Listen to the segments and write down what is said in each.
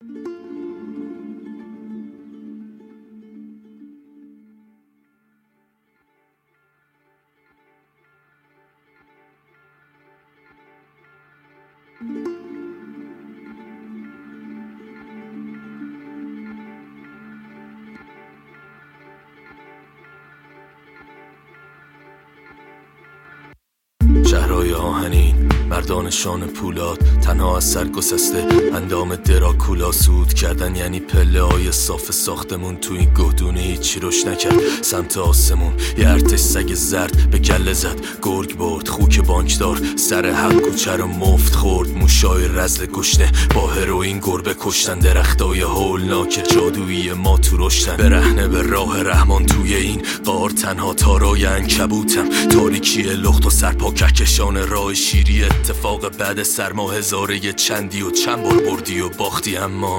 شهرهای آهنین، مردان شان پولاد، تنها از سر گسسته اندام دراکولا. سود کردن یعنی پله های صاف ساختمون، تو این گهدونه هیچی روش نکرد. سمت آسمون یه ارتش سگ زرد به گله زد، گرگ برد خوک بانکدار، سر حق کوچه رو مفت خورد. موشای رزل گشنه با هروئین گربه کشتن، درختای هولناک جادویی ما تو رشتن. برهنه به راه رحمان توی این غار، تنها تارای عنکبوتم، تاریکی لخت و سرپا کهکشان راه شیری. اتفاق بعد سرما هزاره چندی و چند بار بردی و باختی، اما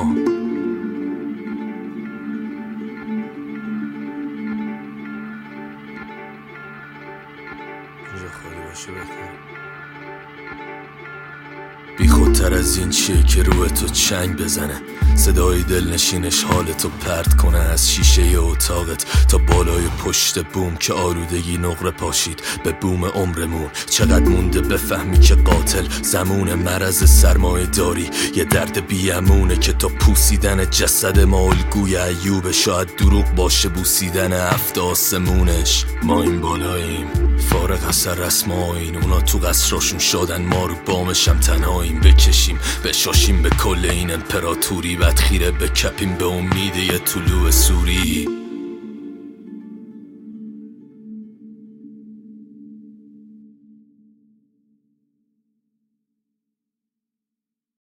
اینجا خالی باشه بهتره. بی خودتر از این چیه که روی تو چنگ بزنه، صدای دلنشینش حالتو پرت کنه از شیشه اتاقت تا بالای پشت بوم که آلودگی نقره پاشید به بوم عمرمون. چقدر مونده بفهمی که قاتل زمون مرض سرمایه داری یه درد بیامونه که تا پوسیدن جسد ما الگوی ایوب. شاید دروغ باشه بوسیدن هفت آسمونش. ما این بالاییم فارغ از سر رسم آیین، اونا تو قصراشون شدن، ما رو بامشم تنهاییم. بکشیم بشاشیم به کل این امپراتوری، بعد خیره بکپیم به امید یه طلوع سوری.